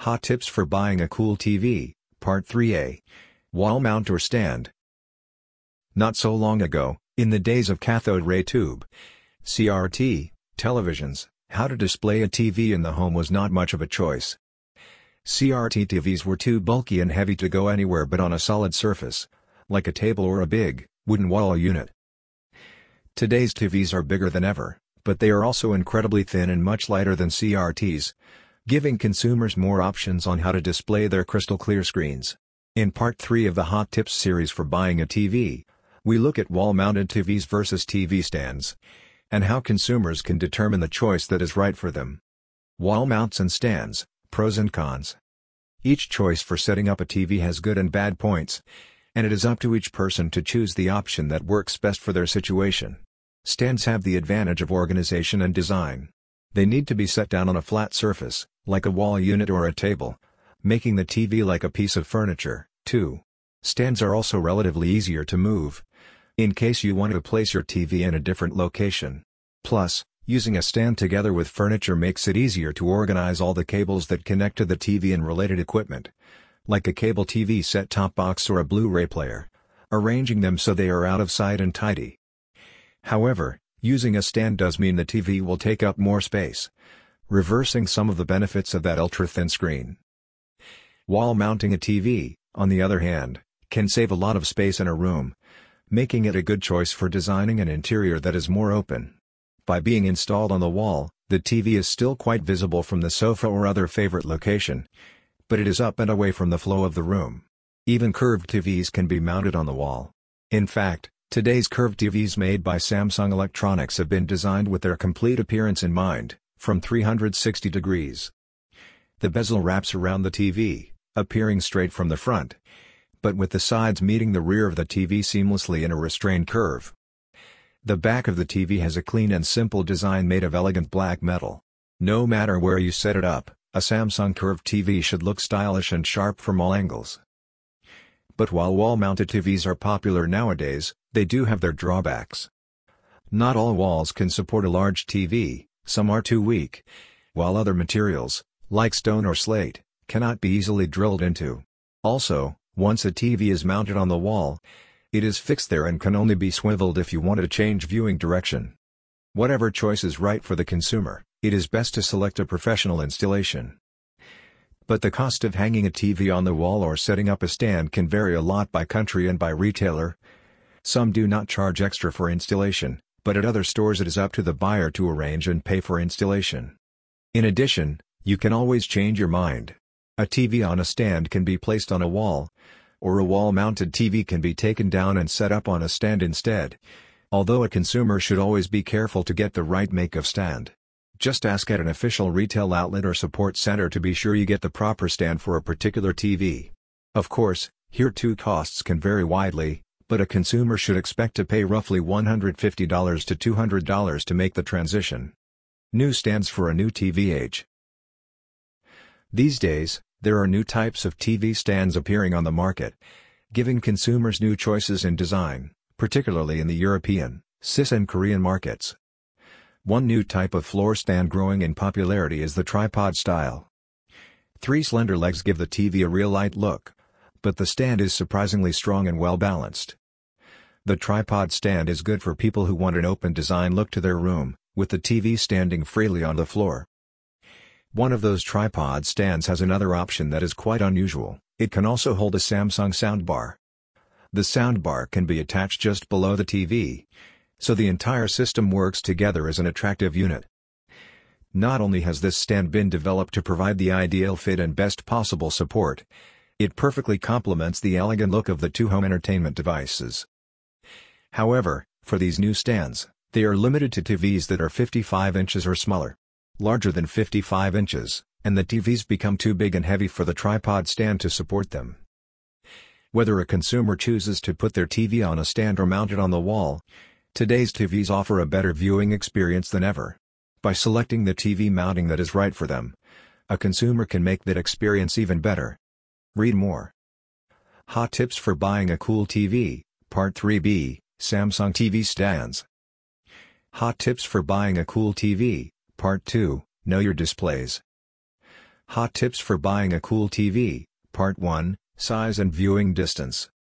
Hot tips for buying a cool TV, Part 3A. Wall mount or stand. Not so long ago, in the days of cathode ray tube, CRT, televisions, how to display a TV in the home was not much of a choice. CRT TVs were too bulky and heavy to go anywhere but on a solid surface, like a table or a big, wooden wall unit. Today's TVs are bigger than ever, but they are also incredibly thin and much lighter than CRTs, giving consumers more options on how to display their crystal-clear screens. In Part 3 of the Hot Tips series for buying a TV, we look at wall-mounted TVs versus TV stands, and how consumers can determine the choice that is right for them. Wall mounts and stands, pros and cons. Each choice for setting up a TV has good and bad points, and it is up to each person to choose the option that works best for their situation. Stands have the advantage of organization and design. They need to be set down on a flat surface, like a wall unit or a table, making the TV like a piece of furniture, too. Stands are also relatively easier to move, in case you want to place your TV in a different location. Plus, using a stand together with furniture makes it easier to organize all the cables that connect to the TV and related equipment, like a cable TV set-top box or a Blu-ray player, arranging them so they are out of sight and tidy. However, using a stand does mean the TV will take up more space, reversing some of the benefits of that ultra-thin screen. Wall mounting a TV, on the other hand, can save a lot of space in a room, making it a good choice for designing an interior that is more open. By being installed on the wall, the TV is still quite visible from the sofa or other favorite location, but it is up and away from the flow of the room. Even curved TVs can be mounted on the wall. In fact, today's curved TVs made by Samsung Electronics have been designed with their complete appearance in mind, from 360 degrees. The bezel wraps around the TV, appearing straight from the front, but with the sides meeting the rear of the TV seamlessly in a restrained curve. The back of the TV has a clean and simple design made of elegant black metal. No matter where you set it up, a Samsung curved TV should look stylish and sharp from all angles. But while wall-mounted TVs are popular nowadays, they do have their drawbacks. Not all walls can support a large TV, some are too weak, while other materials, like stone or slate, cannot be easily drilled into. Also, once a TV is mounted on the wall, it is fixed there and can only be swiveled if you want to change viewing direction. Whatever choice is right for the consumer, it is best to select a professional installation. But the cost of hanging a TV on the wall or setting up a stand can vary a lot by country and by retailer. Some do not charge extra for installation, but at other stores it is up to the buyer to arrange and pay for installation. In addition, you can always change your mind. A TV on a stand can be placed on a wall, or a wall-mounted TV can be taken down and set up on a stand instead, although a consumer should always be careful to get the right make of stand. Just ask at an official retail outlet or support center to be sure you get the proper stand for a particular TV. Of course, here too costs can vary widely, but a consumer should expect to pay roughly $150 to $200 to make the transition. New stands for a new TV age. These days, there are new types of TV stands appearing on the market, giving consumers new choices in design, particularly in the European, CIS and Korean markets. One new type of floor stand growing in popularity is the tripod style. Three slender legs give the TV a real light look, but the stand is surprisingly strong and well balanced. The tripod stand is good for people who want an open design look to their room, with the TV standing freely on the floor. One of those tripod stands has another option that is quite unusual. It can also hold a Samsung soundbar. The soundbar can be attached just below the TV, so the entire system works together as an attractive unit. Not only has this stand been developed to provide the ideal fit and best possible support, it perfectly complements the elegant look of the two home entertainment devices. However, for these new stands, they are limited to TVs that are 55 inches or smaller. Larger than 55 inches, and the TVs become too big and heavy for the tripod stand to support them. Whether a consumer chooses to put their TV on a stand or mount it on the wall, today's TVs offer a better viewing experience than ever. By selecting the TV mounting that is right for them, a consumer can make that experience even better. Read more. Hot tips for buying a cool TV, Part 3B, Samsung TV stands. Hot tips for buying a cool TV, Part 2, Know your displays. Hot tips for buying a cool TV, Part 1, Size and Viewing Distance.